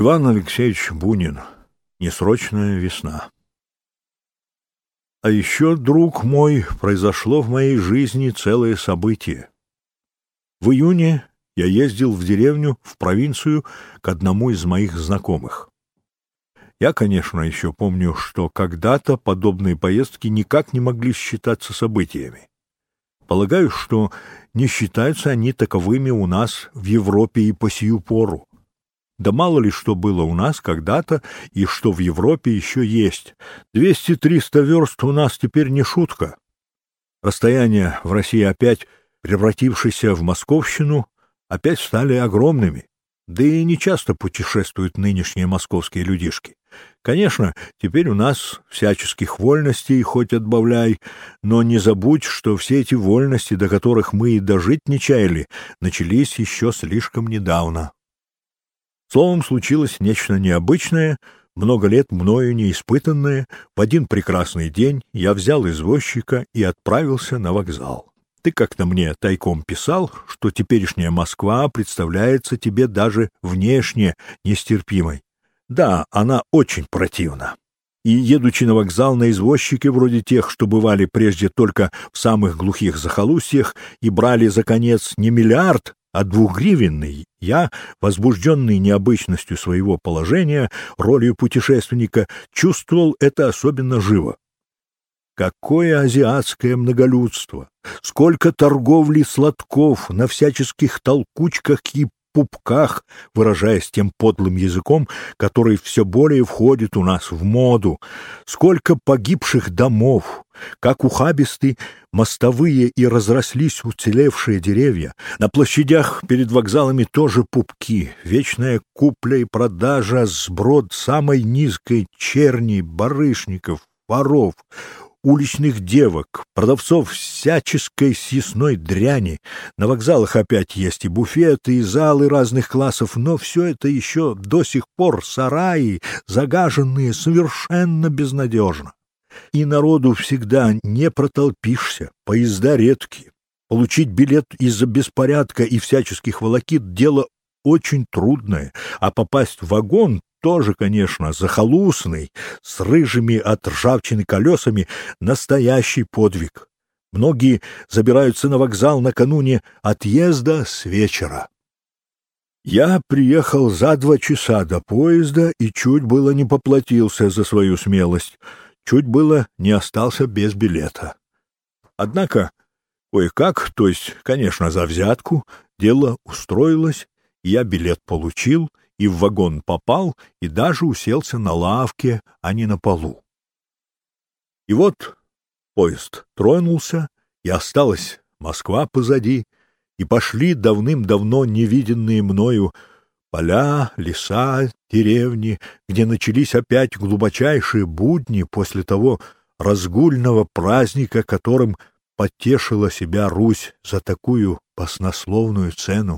Иван Алексеевич Бунин. Несрочная весна. А еще, друг мой, произошло в моей жизни целое событие. В июне я ездил в деревню, в провинцию, к одному из моих знакомых. Я, конечно, еще помню, что когда-то подобные поездки никак не могли считаться событиями. Полагаю, что не считаются они таковыми у нас в Европе и по сию пору. Да мало ли что было у нас когда-то и что в Европе еще есть. 200-300 верст у нас теперь не шутка. Расстояния в России опять, превратившиеся в московщину, опять стали огромными. Да и не часто путешествуют нынешние московские людишки. Конечно, теперь у нас всяческих вольностей хоть отбавляй, но не забудь, что все эти вольности, до которых мы и дожить не чаяли, начались еще слишком недавно. Словом, случилось нечто необычное, много лет мною неиспытанное. В один прекрасный день я взял извозчика и отправился на вокзал. Ты как-то мне тайком писал, что теперешняя Москва представляется тебе даже внешне нестерпимой. Да, она очень противна. И, едучи на вокзал на извозчике, вроде тех, что бывали прежде только в самых глухих захолустьях и брали за конец не миллиард, а 2-гривенный, я, возбужденный необычностью своего положения, ролью путешественника, чувствовал это особенно живо. Какое азиатское многолюдство! Сколько торговли сладков на всяческих толкучках и пупках, выражаясь тем подлым языком, который все более входит у нас в моду! Сколько погибших домов! Как ухабисты мостовые и разрослись уцелевшие деревья! На площадях перед вокзалами тоже пупки, вечная купля и продажа, сброд самой низкой черни, барышников, воров, уличных девок, продавцов всяческой съестной дряни. На вокзалах опять есть и буфеты, и залы разных классов, но все это еще до сих пор сараи, загаженные совершенно безнадежно. И народу всегда не протолпишься, поезда редкие. Получить билет из-за беспорядка и всяческих волокит — дело очень трудное, а попасть в вагон тоже, конечно, захолустный, с рыжими от ржавчины колесами, настоящий подвиг. Многие забираются на вокзал накануне отъезда с вечера. Я приехал за 2 часа до поезда и чуть было не поплатился за свою смелость, чуть было не остался без билета. Однако кое-как, то есть, конечно, за взятку, дело устроилось, и я билет получил, и в вагон попал, и даже уселся на лавке, а не на полу. И вот поезд тронулся, и осталась Москва позади, и пошли давным-давно невиденные мною поля, леса, деревни, где начались опять глубочайшие будни после того разгульного праздника, которым потешила себя Русь за такую баснословную цену.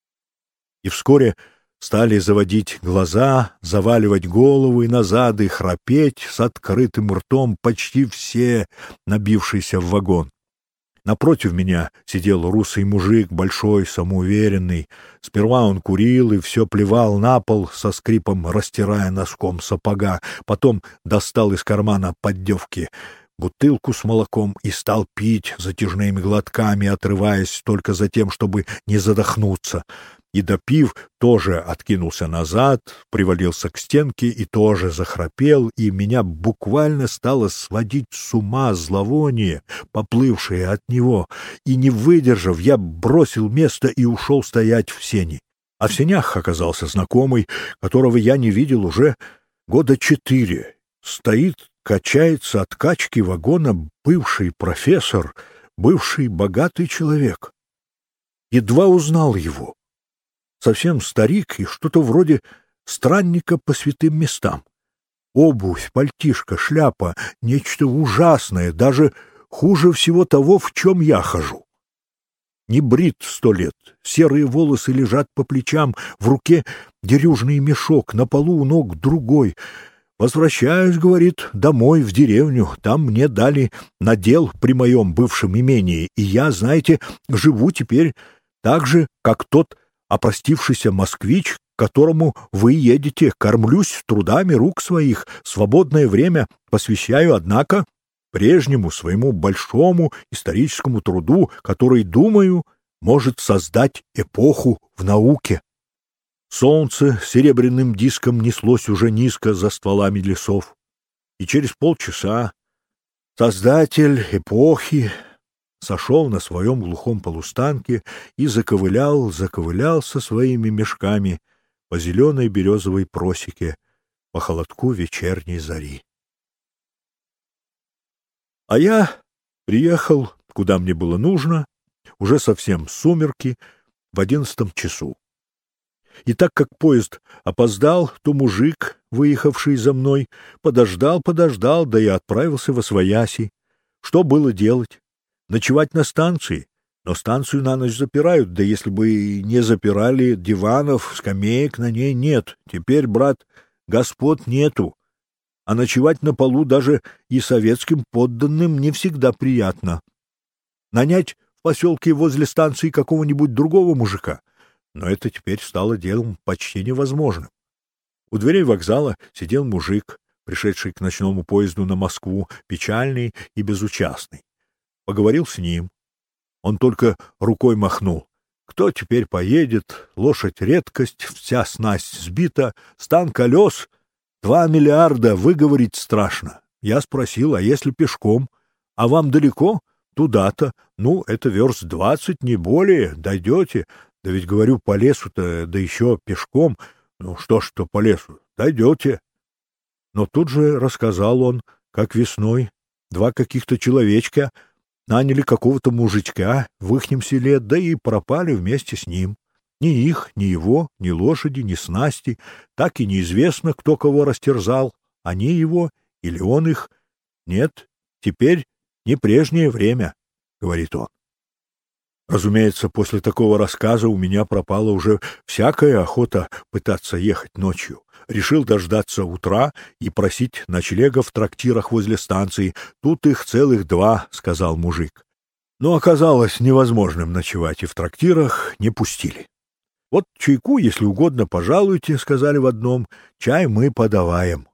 И вскоре стали заводить глаза, заваливать головы назад и храпеть с открытым ртом почти все, набившиеся в вагон. Напротив меня сидел русый мужик, большой, самоуверенный. Сперва он курил и все плевал на пол, со скрипом растирая носком сапога. Потом достал из кармана поддевки бутылку с молоком и стал пить затяжными глотками, отрываясь только за тем, чтобы не задохнуться. И, допив, тоже откинулся назад, привалился к стенке и тоже захрапел, и меня буквально стало сводить с ума зловоние, поплывшее от него, и, не выдержав, я бросил место и ушел стоять в сени. А в сенях оказался знакомый, которого я не видел уже 4 года. Стоит, качается от качки вагона бывший профессор, бывший богатый человек. Едва узнал его. Совсем старик и что-то вроде странника по святым местам. Обувь, пальтишко, шляпа — нечто ужасное, даже хуже всего того, в чем я хожу. Не брит 100 лет, серые волосы лежат по плечам, в руке дерюжный мешок, на полу у ног другой. «Возвращаюсь, — говорит, — домой, в деревню, там мне дали надел при моем бывшем имении, и я, знаете, живу теперь так же, как тот опростившийся москвич, которому вы едете, кормлюсь трудами рук своих, свободное время посвящаю, однако, прежнему своему большому историческому труду, который, думаю, может создать эпоху в науке. Солнце серебряным диском неслось уже низко за стволами лесов, и через полчаса создатель эпохи сошел на своем глухом полустанке и заковылял со своими мешками по зеленой березовой просеке, по холодку вечерней зари. А я приехал, куда мне было нужно, уже совсем сумерки, в 11 часу. И так как поезд опоздал, то мужик, выехавший за мной, подождал, да и отправился восвояси. Что было делать? Ночевать на станции? Но станцию на ночь запирают, да если бы и не запирали, диванов, скамеек на ней нет. Теперь, брат, господ нету. А ночевать на полу даже и советским подданным не всегда приятно. Нанять в поселке возле станции какого-нибудь другого мужика? Но это теперь стало делом почти невозможным. У дверей вокзала сидел мужик, пришедший к ночному поезду на Москву, печальный и безучастный. Поговорил с ним. Он только рукой махнул. Кто теперь поедет? Лошадь — редкость, вся снасть сбита, стан колес — 2 миллиарда, выговорить страшно. Я спросил, а если пешком? А вам далеко? Туда-то. Ну, это верст 20, не более. Дойдете? Да ведь, говорю, по лесу-то, да еще пешком. Ну, что ж, то по лесу. Дойдете. Но тут же рассказал он, как весной 2 каких-то человечка наняли какого-то мужичка в ихнем селе, да и пропали вместе с ним. Ни их, ни его, ни лошади, ни снасти. Так и неизвестно, кто кого растерзал. Они его или он их. Нет, теперь не прежнее время, — говорит он. Разумеется, после такого рассказа у меня пропала уже всякая охота пытаться ехать ночью. Решил дождаться утра и просить ночлега в трактирах возле станции. Тут их целых 2, — сказал мужик. Но оказалось невозможным ночевать, и в трактирах не пустили. Вот чайку, если угодно, пожалуйте, — сказали в одном, — чай мы подаваем.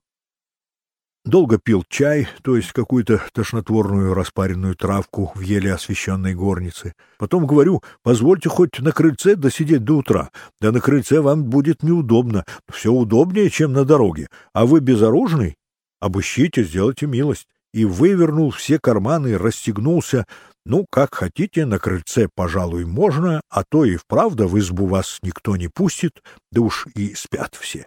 Долго пил чай, то есть какую-то тошнотворную распаренную травку в еле освещенной горнице. Потом говорю, позвольте хоть на крыльце досидеть до утра. Да на крыльце вам будет неудобно. Все удобнее, чем на дороге. А вы безоружный? Обыщите, сделайте милость. И вывернул все карманы, расстегнулся. Ну, как хотите, на крыльце, пожалуй, можно, а то и вправду в избу вас никто не пустит, да уж и спят все.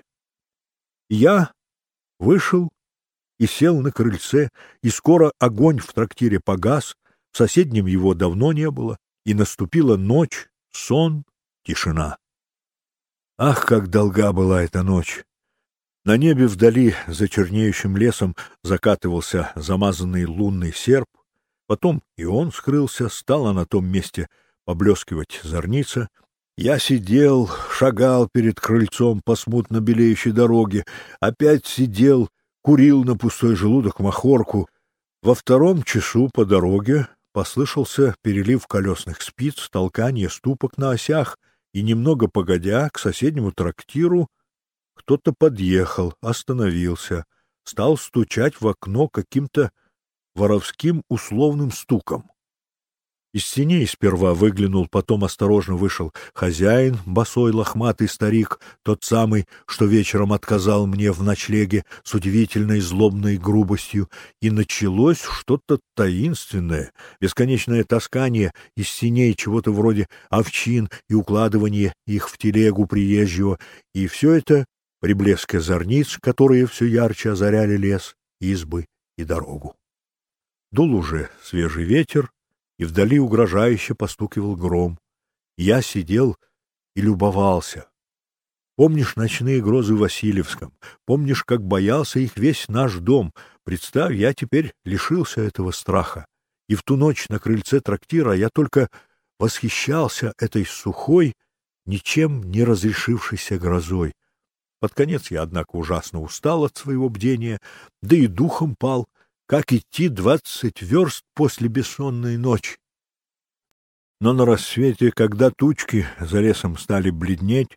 Я вышел и сел на крыльце, и скоро огонь в трактире погас, в соседнем его давно не было, и наступила ночь, сон, тишина. Ах, как долга была эта ночь! На небе вдали, за чернеющим лесом, закатывался замазанный лунный серп, потом и он скрылся, стала на том месте поблескивать зорница. Я сидел, шагал перед крыльцом по смутно белеющей дороге, опять сидел, курил на пустой желудок махорку. Во 2 часу по дороге послышался перелив колесных спиц, толканье ступок на осях, и немного погодя к соседнему трактиру кто-то подъехал, остановился, стал стучать в окно каким-то воровским условным стуком. Из теней сперва выглянул, потом осторожно вышел хозяин, босой лохматый старик, тот самый, что вечером отказал мне в ночлеге с удивительной злобной грубостью, и началось что-то таинственное, бесконечное таскание из теней чего-то вроде овчин и укладывание их в телегу приезжего, и все это при блеске зорниц, которые все ярче озаряли лес, избы и дорогу. Дул уже свежий ветер, и вдали угрожающе постукивал гром. Я сидел и любовался. Помнишь ночные грозы в Васильевском? Помнишь, как боялся их весь наш дом? Представь, я теперь лишился этого страха. И в ту ночь на крыльце трактира я только восхищался этой сухой, ничем не разрешившейся грозой. Под конец я, однако, ужасно устал от своего бдения, да и духом пал. Как идти 20 верст после бессонной ночи? Но на рассвете, когда тучки за лесом стали бледнеть,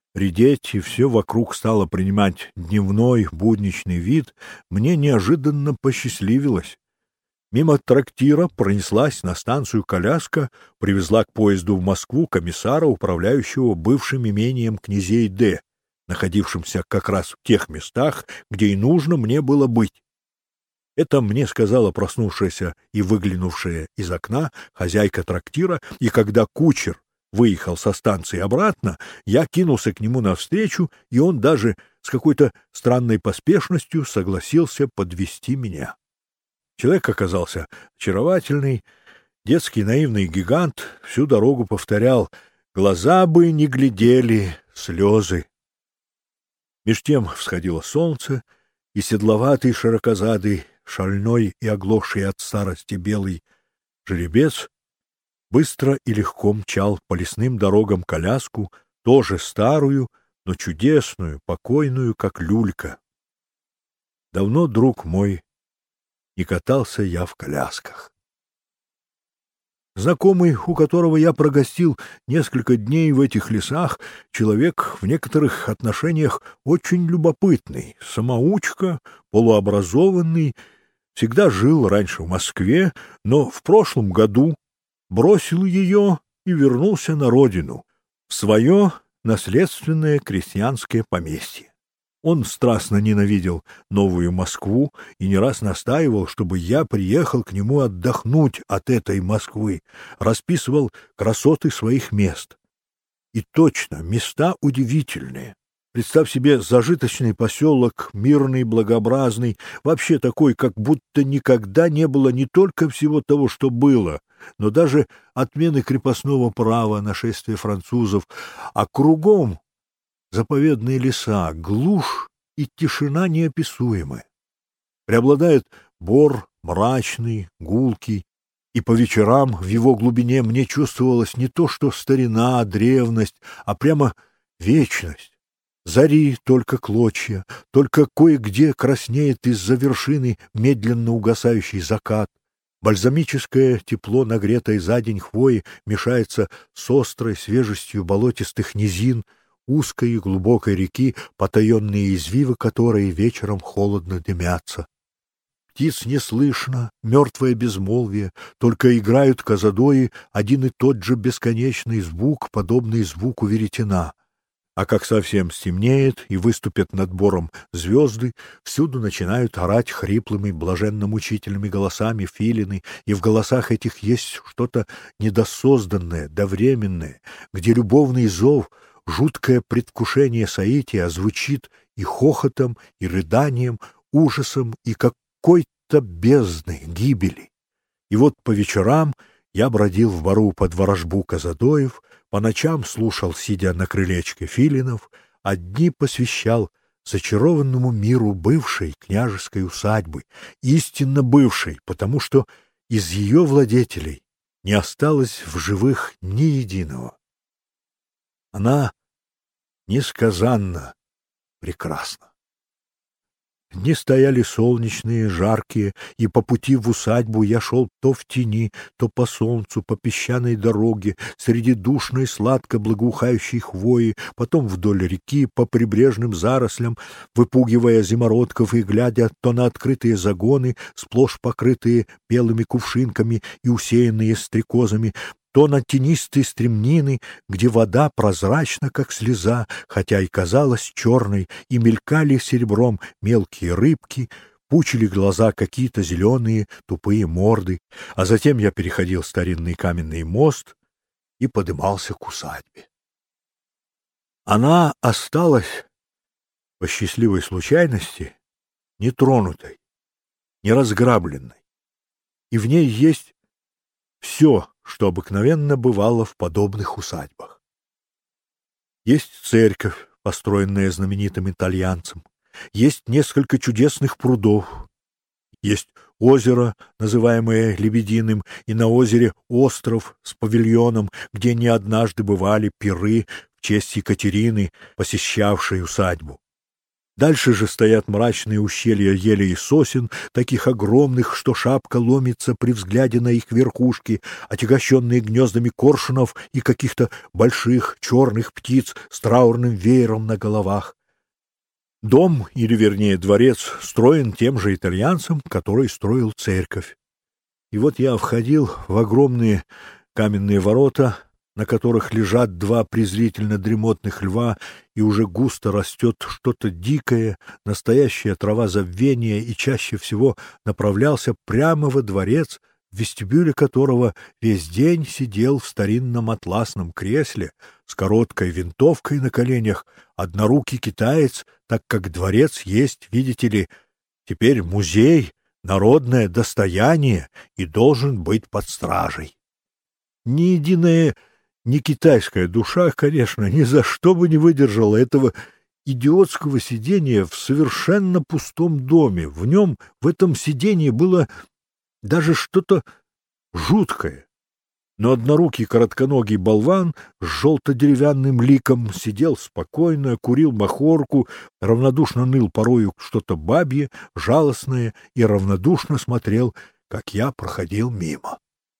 редеть, и все вокруг стало принимать дневной будничный вид, мне неожиданно посчастливилось. Мимо трактира пронеслась на станцию коляска, привезла к поезду в Москву комиссара, управляющего бывшим имением князей Д., находившимся как раз в тех местах, где и нужно мне было быть. Это мне сказала проснувшаяся и выглянувшая из окна хозяйка трактира, и когда кучер выехал со станции обратно, я кинулся к нему навстречу, и он даже с какой-то странной поспешностью согласился подвезти меня. Человек оказался очаровательный, детский наивный гигант, всю дорогу повторял: «Глаза бы не глядели, слезы». Меж тем всходило солнце, и седловатый, широкозадый, шальной и оглохший от старости белый жеребец быстро и легко мчал по лесным дорогам коляску, тоже старую, но чудесную, покойную, как люлька. Давно, друг мой, не катался я в колясках. Знакомый, у которого я прогостил несколько дней в этих лесах, человек в некоторых отношениях очень любопытный, самоучка, полуобразованный, всегда жил раньше в Москве, но в прошлом году бросил ее и вернулся на родину, в свое наследственное крестьянское поместье. Он страстно ненавидел новую Москву и не раз настаивал, чтобы я приехал к нему отдохнуть от этой Москвы, расписывал красоты своих мест. И точно, места удивительные. Представь себе зажиточный поселок, мирный, благообразный, вообще такой, как будто никогда не было не только всего того, что было, но даже отмены крепостного права, нашествия французов, а кругом заповедные леса, глушь и тишина неописуемая. Преобладает бор мрачный, гулкий, и по вечерам в его глубине мне чувствовалось не то что старина, древность, а прямо вечность. Зари только клочья, только кое-где краснеет из-за вершины медленно угасающий закат. Бальзамическое тепло, нагретой за день хвои, мешается с острой свежестью болотистых низин, узкой и глубокой реки, потаенные извивы которой вечером холодно дымятся. Птиц не слышно, мертвое безмолвие, только играют козадои один и тот же бесконечный звук, подобный звуку веретена. А как совсем стемнеет и выступят над бором звезды, всюду начинают орать хриплыми, блаженно-мучительными голосами филины, и в голосах этих есть что-то недосозданное, довременное, где любовный зов, жуткое предвкушение соития звучит и хохотом, и рыданием, ужасом, и какой-то бездной гибели. И вот по вечерам я бродил в бору под ворожбу казадоев, по ночам слушал, сидя на крылечке филинов, а дни посвящал зачарованному миру бывшей княжеской усадьбы, истинно бывшей, потому что из ее владетелей не осталось в живых ни единого. Она несказанно прекрасна. Дни стояли солнечные, жаркие, и по пути в усадьбу я шел то в тени, то по солнцу, по песчаной дороге, среди душной сладко благоухающей хвои, потом вдоль реки, по прибрежным зарослям, выпугивая зимородков и глядя то на открытые загоны, сплошь покрытые белыми кувшинками и усеянные стрекозами, то на тенистые стремнины, где вода прозрачна, как слеза, хотя и казалась черной, и мелькали серебром мелкие рыбки, пучили глаза какие-то зеленые тупые морды, а затем я переходил старинный каменный мост и подымался к усадьбе. Она осталась, по счастливой случайности, нетронутой, неразграбленной, и в ней есть все, что обыкновенно бывало в подобных усадьбах. Есть церковь, построенная знаменитым итальянцем, есть несколько чудесных прудов, есть озеро, называемое Лебединым, и на озере остров с павильоном, где не однажды бывали пиры в честь Екатерины, посещавшей усадьбу. Дальше же стоят мрачные ущелья елей и сосен, таких огромных, что шапка ломится при взгляде на их верхушки, отягощенные гнездами коршунов и каких-то больших черных птиц с траурным веером на головах. Дом, или вернее дворец, строен тем же итальянцем, который строил церковь. И вот я входил в огромные каменные ворота, на которых лежат два презрительно дремотных льва, и уже густо растет что-то дикое, настоящая трава забвения, и чаще всего направлялся прямо во дворец, в вестибюле которого весь день сидел в старинном атласном кресле с короткой винтовкой на коленях однорукий китаец, так как дворец есть, видите ли, теперь музей, народное достояние и должен быть под стражей. Ни единая не китайская душа, конечно, ни за что бы не выдержала этого идиотского сидения в совершенно пустом доме. В нем, в этом сидении было даже что-то жуткое. Но однорукий коротконогий болван с желто-деревянным ликом сидел спокойно, курил махорку, равнодушно ныл порою что-то бабье, жалостное, и равнодушно смотрел, как я проходил мимо.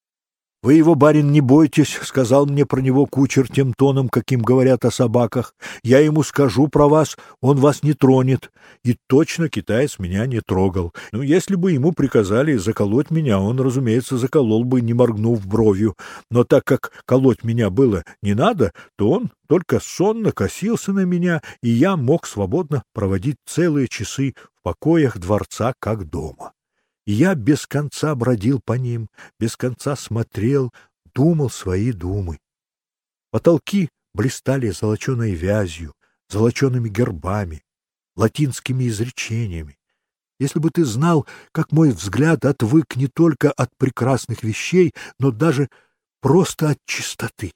— Вы его, барин, не бойтесь, — сказал мне про него кучер тем тоном, каким говорят о собаках. — Я ему скажу про вас, он вас не тронет. И точно китаец меня не трогал. Ну, если бы ему приказали заколоть меня, он, разумеется, заколол бы, не моргнув бровью. Но так как колоть меня было не надо, то он только сонно косился на меня, и я мог свободно проводить целые часы в покоях дворца, как дома. И я без конца бродил по ним, без конца смотрел, думал свои думы. Потолки блистали золоченой вязью, золочеными гербами, латинскими изречениями. Если бы ты знал, как мой взгляд отвык не только от прекрасных вещей, но даже просто от чистоты.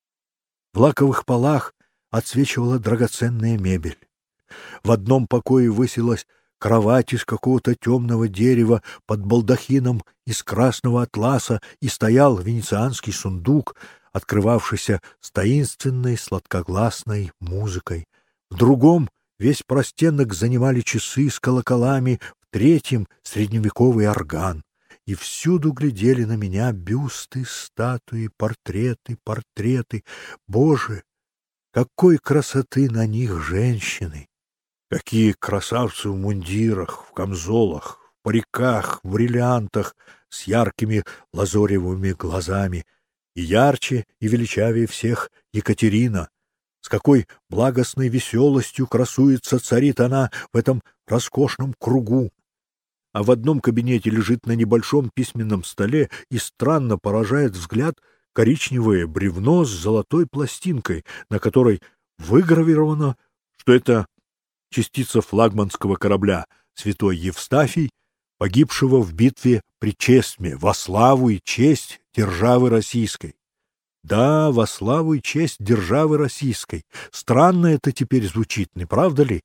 В лаковых полах отсвечивала драгоценная мебель. В одном покое высилась кровать из какого-то темного дерева под балдахином из красного атласа, и стоял венецианский сундук, открывавшийся с таинственной сладкогласной музыкой. В другом весь простенок занимали часы с колоколами, в третьем — средневековый орган. И всюду глядели на меня бюсты, статуи, портреты. Боже, какой красоты на них женщины! Какие красавцы в мундирах, в камзолах, в париках, в бриллиантах, с яркими лазоревыми глазами. И ярче и величавее всех Екатерина. С какой благостной веселостью красуется, царит она в этом роскошном кругу. А в одном кабинете лежит на небольшом письменном столе и странно поражает взгляд коричневое бревно с золотой пластинкой, на которой выгравировано, что это частица флагманского корабля «Святой Евстафий», погибшего в битве при Честме, во славу и честь державы российской. Да, во славу и честь державы российской. Странно это теперь звучит, не правда ли?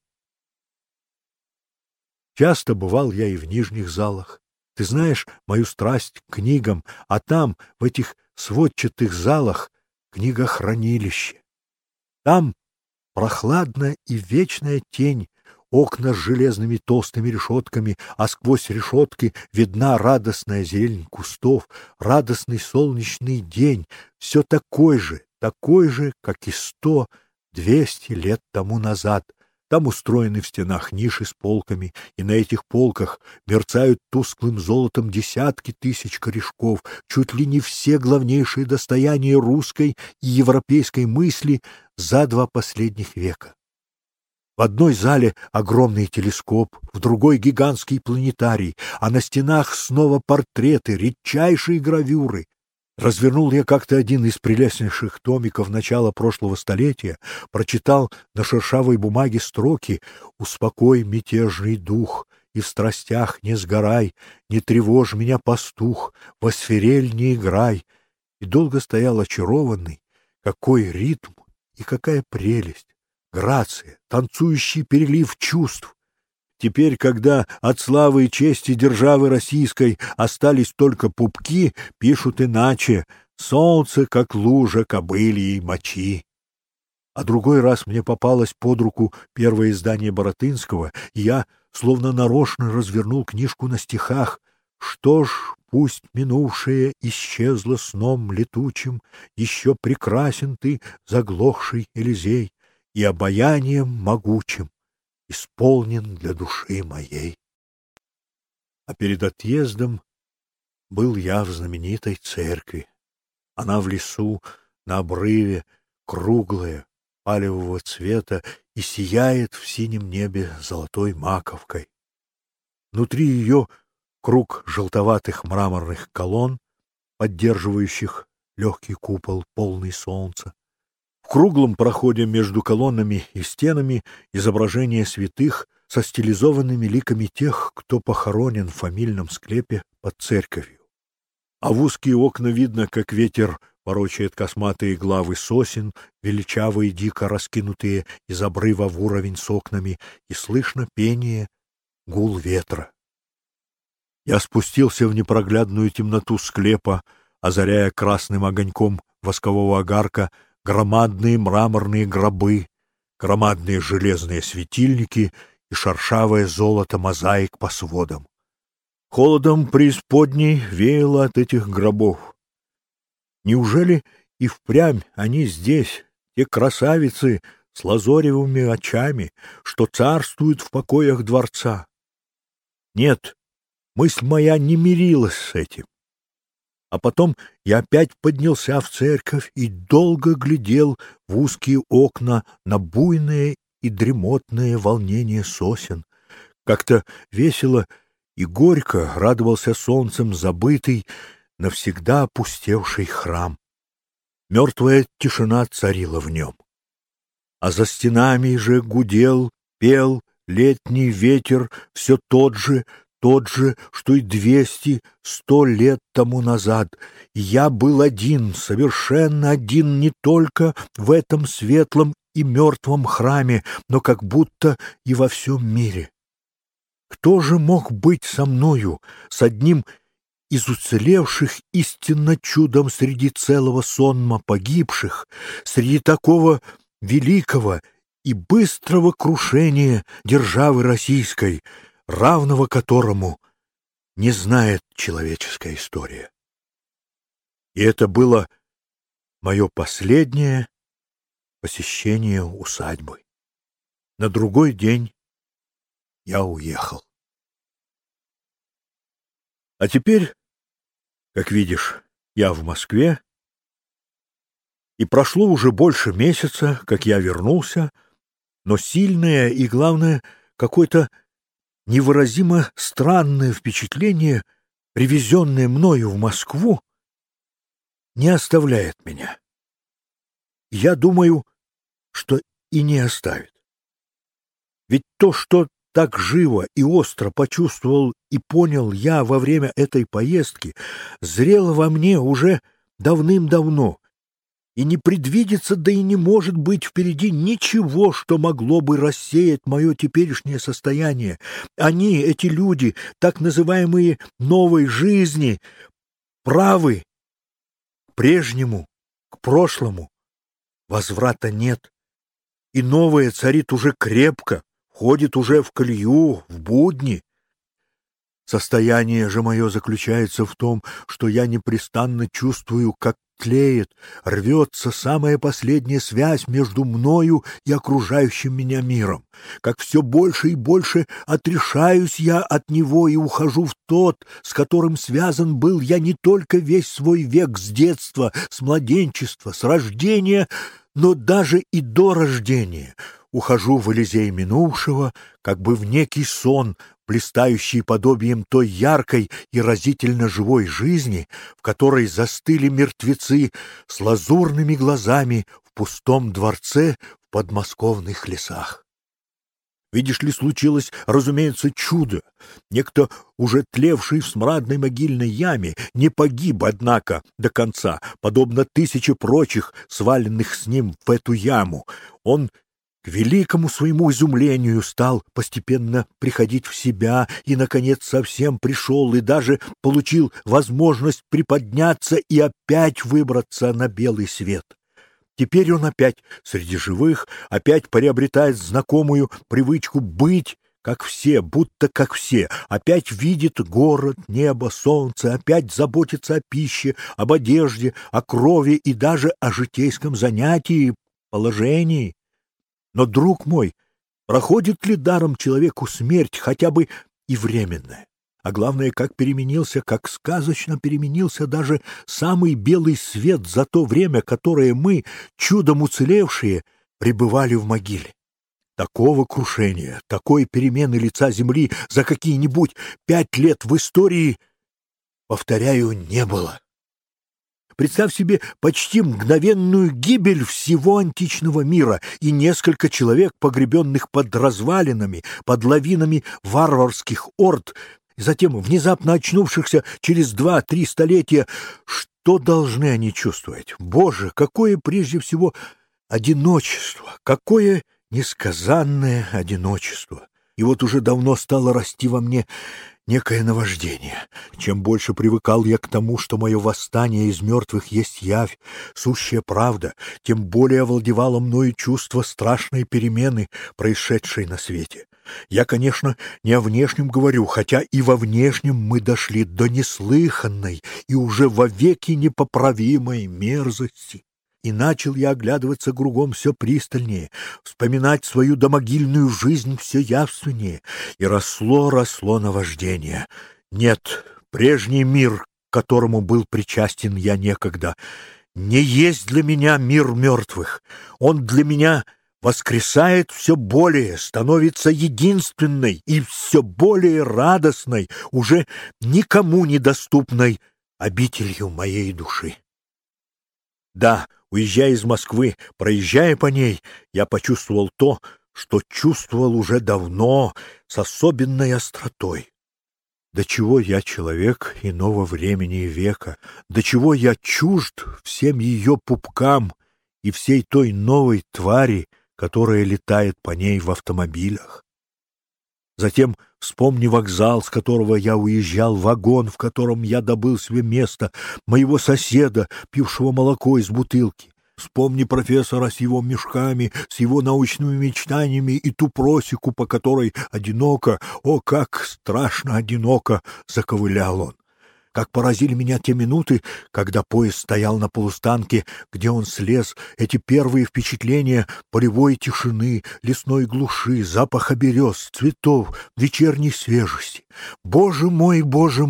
Часто бывал я и в нижних залах. Ты знаешь мою страсть к книгам, а там, в этих сводчатых залах, книгохранилище. Там прохладна и вечная тень, окна с железными толстыми решетками, а сквозь решетки видна радостная зелень кустов, радостный солнечный день, все такой же, как и 100-200 лет тому назад. Там устроены в стенах ниши с полками, и на этих полках мерцают тусклым золотом десятки тысяч корешков, чуть ли не все главнейшие достояния русской и европейской мысли за 2 последних века. В одной зале огромный телескоп, в другой гигантский планетарий, а на стенах снова портреты, редчайшие гравюры. Развернул я как-то один из прелестнейших томиков начала прошлого столетия, прочитал на шершавой бумаге строки «Успокой мятежный дух, и в страстях не сгорай, не тревожь меня, пастух, во свирель не играй». И долго стоял очарованный, какой ритм и какая прелесть, грация, танцующий перелив чувств. Теперь, когда от славы и чести державы российской остались только пупки, пишут иначе: солнце, как лужа кобыльей мочи. А другой раз мне попалось под руку первое издание Баратынского, и я словно нарочно развернул книжку на стихах. Что ж, пусть минувшее исчезло сном летучим, еще прекрасен ты, заглохший Элизей, и обаянием могучим исполнен для души моей. А перед отъездом был я в знаменитой церкви. Она в лесу, на обрыве, круглая, палевого цвета и сияет в синем небе золотой маковкой. Внутри ее круг желтоватых мраморных колонн, поддерживающих легкий купол, полный солнца. В круглом проходе между колоннами и стенами изображения святых со стилизованными ликами тех, кто похоронен в фамильном склепе под церковью. А в узкие окна видно, как ветер ворочает косматые главы сосен, величавые, дико раскинутые из обрыва в уровень с окнами, и слышно пение, гул ветра. Я спустился в непроглядную темноту склепа, озаряя красным огоньком воскового огарка громадные мраморные гробы, громадные железные светильники и шершавое золото мозаик по сводам. Холодом преисподней веяло от этих гробов. Неужели и впрямь они здесь, те красавицы с лазоревыми очами, что царствуют в покоях дворца? Нет, мысль моя не мирилась с этим. А потом я опять поднялся в церковь и долго глядел в узкие окна на буйное и дремотное волнение сосен. Как-то весело и горько радовался солнцем забытый, навсегда опустевший храм. Мертвая тишина царила в нем. А за стенами же гудел, пел летний ветер, все тот же, что и 200-100 лет тому назад. И я был один, совершенно один, не только в этом светлом и мертвом храме, но как будто и во всем мире. Кто же мог быть со мною, с одним из уцелевших истинно чудом среди целого сонма погибших, среди такого великого и быстрого крушения державы российской, равного которому не знает человеческая история? И это было мое последнее посещение усадьбы. На другой день я уехал. А теперь, как видишь, я в Москве, и прошло уже больше месяца, как я вернулся, но сильное и, главное, какое-то невыразимо странное впечатление, привезенное мною в Москву, не оставляет меня. Я думаю, что и не оставит. Ведь то, что так живо и остро почувствовал и понял я во время этой поездки, зрело во мне уже давным-давно, и не предвидится, да и не может быть впереди ничего, что могло бы рассеять мое теперешнее состояние. Они, эти люди, так называемые новой жизни, правы к прежнему, к прошлому. Возврата нет, и новое царит уже крепко, входит уже в колею, в будни. Состояние же мое заключается в том, что я непрестанно чувствую, как тлеет, рвется самая последняя связь между мною и окружающим меня миром, как все больше и больше отрешаюсь я от него и ухожу в тот, с которым связан был я не только весь свой век с детства, с младенчества, с рождения, но даже и до рождения. Ухожу в Элизей минувшего, как бы в некий сон, блистающий подобием той яркой и разительно живой жизни, в которой застыли мертвецы с лазурными глазами в пустом дворце в подмосковных лесах. Видишь ли, случилось, разумеется, чудо. Некто, уже тлевший в смрадной могильной яме, не погиб, однако, до конца, подобно тысяче прочих, сваленных с ним в эту яму. Он, к великому своему изумлению, стал постепенно приходить в себя и, наконец, совсем пришел и даже получил возможность приподняться и опять выбраться на белый свет. Теперь он опять среди живых, опять приобретает знакомую привычку быть, как все, будто как все, опять видит город, небо, солнце, опять заботится о пище, об одежде, о крови и даже о житейском занятии, положении. Но, друг мой, проходит ли даром человеку смерть, хотя бы и временная? А главное, как переменился, как сказочно переменился даже самый белый свет за то время, которое мы, чудом уцелевшие, пребывали в могиле. Такого крушения, такой перемены лица земли за какие-нибудь 5 лет в истории, повторяю, не было. Представь себе почти мгновенную гибель всего античного мира и несколько человек, погребенных под развалинами, под лавинами варварских орд, и затем внезапно очнувшихся через 2-3 столетия. Что должны они чувствовать? Боже, какое прежде всего одиночество, какое несказанное одиночество! И вот уже давно стало расти во мне некое наваждение. Чем больше привыкал я к тому, что мое восстание из мертвых есть явь, сущая правда, тем более овладевало мною чувство страшной перемены, происшедшей на свете. Я, конечно, не о внешнем говорю, хотя и во внешнем мы дошли до неслыханной и уже вовеки непоправимой мерзости. И начал я оглядываться кругом все пристальнее, вспоминать свою домогильную жизнь все явственнее, и росло наваждение. Нет, прежний мир, к которому был причастен я некогда, не есть для меня мир мертвых. Он для меня воскресает все более, становится единственной и все более радостной, уже никому недоступной обителью моей души. Да, уезжая из Москвы, проезжая по ней, я почувствовал то, что чувствовал уже давно, с особенной остротой. До чего я человек иного времени и века, до чего я чужд всем ее пупкам и всей той новой твари, которая летает по ней в автомобилях. Затем вспомни вокзал, с которого я уезжал, вагон, в котором я добыл себе место, моего соседа, пившего молоко из бутылки. Вспомни профессора с его мешками, с его научными мечтаниями и ту просеку, по которой одиноко, о, как страшно одиноко, заковылял он. Как поразили меня те минуты, когда поезд стоял на полустанке, где он слез, эти первые впечатления полевой тишины, лесной глуши, запаха берез, цветов, вечерней свежести. Боже мой,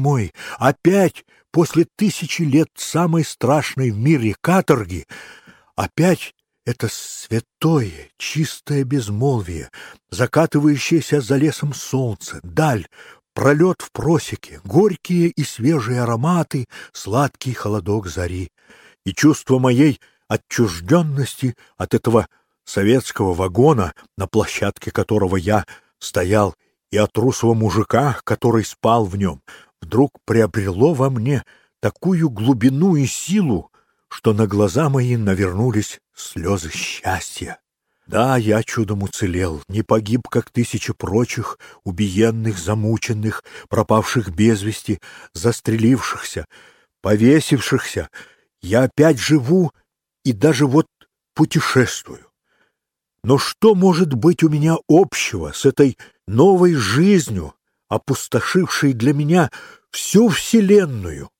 опять, после 1000 лет самой страшной в мире каторги, опять это святое, чистое безмолвие, закатывающееся за лесом солнце, даль, пролет в просеке, горькие и свежие ароматы, сладкий холодок зари. И чувство моей отчужденности от этого советского вагона, на площадке которого я стоял, и от русого мужика, который спал в нем, вдруг приобрело во мне такую глубину и силу, что на глаза мои навернулись слезы счастья. Да, я чудом уцелел, не погиб, как 1000 прочих, убиенных, замученных, пропавших без вести, застрелившихся, повесившихся. Я опять живу и даже вот путешествую. Но что может быть у меня общего с этой новой жизнью, опустошившей для меня всю вселенную?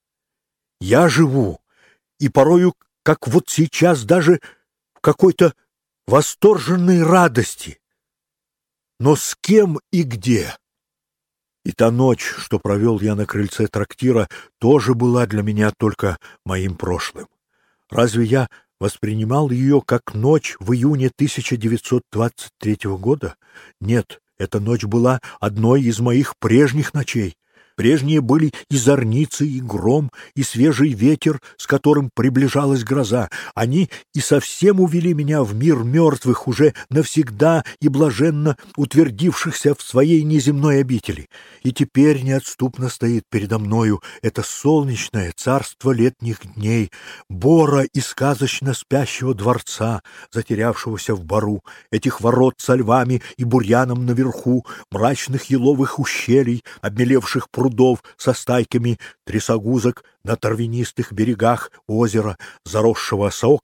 Я живу, и порою, как вот сейчас, даже в какой-то восторженной радости. Но с кем и где? И та ночь, что провел я на крыльце трактира, тоже была для меня только моим прошлым. Разве я воспринимал ее как ночь в июне 1923 года? Нет, эта ночь была одной из моих прежних ночей. Прежние были и зорницы, и гром, и свежий ветер, с которым приближалась гроза. Они и совсем увели меня в мир мертвых, уже навсегда и блаженно утвердившихся в своей неземной обители. И теперь неотступно стоит передо мною это солнечное царство летних дней, бора и сказочно спящего дворца, затерявшегося в бару, этих ворот со львами и бурьяном наверху, мрачных еловых ущелий, обмелевших прудов со стайками трясогузок на травянистых берегах озера, заросшего осокой,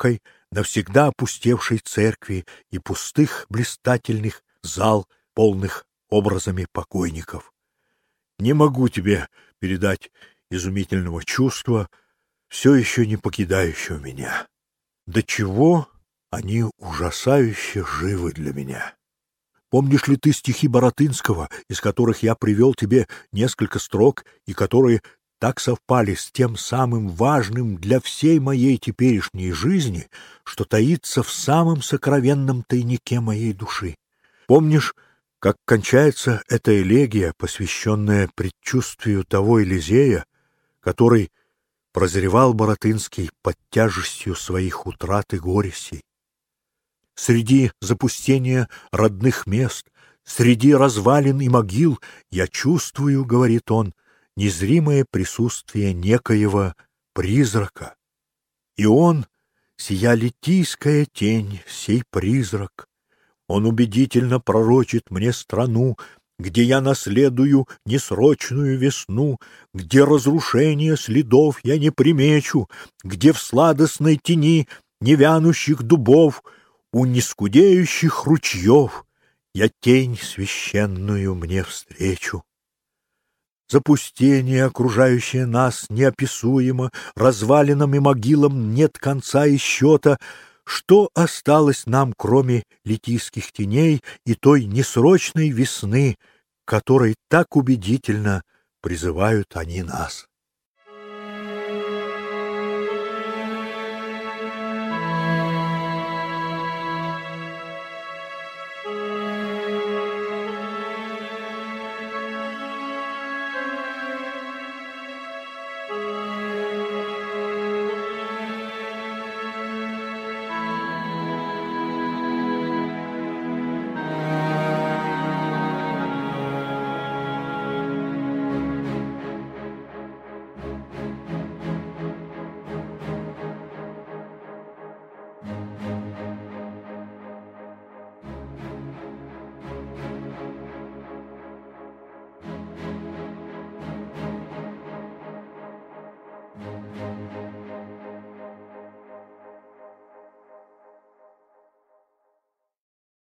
навсегда опустевшей церкви и пустых блистательных зал, полных образами покойников. Не могу тебе передать изумительного чувства, все еще не покидающего меня. До чего они ужасающе живы для меня. Помнишь ли ты стихи Баратынского, из которых я привел тебе несколько строк, и которые так совпали с тем самым важным для всей моей теперешней жизни, что таится в самом сокровенном тайнике моей души? Помнишь, как кончается эта элегия, посвященная предчувствию того Элизея, который прозревал Баратынский под тяжестью своих утрат и горестей? Среди запустения родных мест, среди развалин и могил я чувствую, — говорит он, — незримое присутствие некоего призрака. И он, сия литийская тень, сей призрак, он убедительно пророчит мне страну, где я наследую несрочную весну, где разрушение следов я не примечу, где в сладостной тени невянущих дубов у нескудеющих ручьев я тень священную мне встречу. Запустение, окружающее нас, неописуемо, развалинам и могилам нет конца и счета. Что осталось нам, кроме литийских теней и той несрочной весны, которой так убедительно призывают они нас?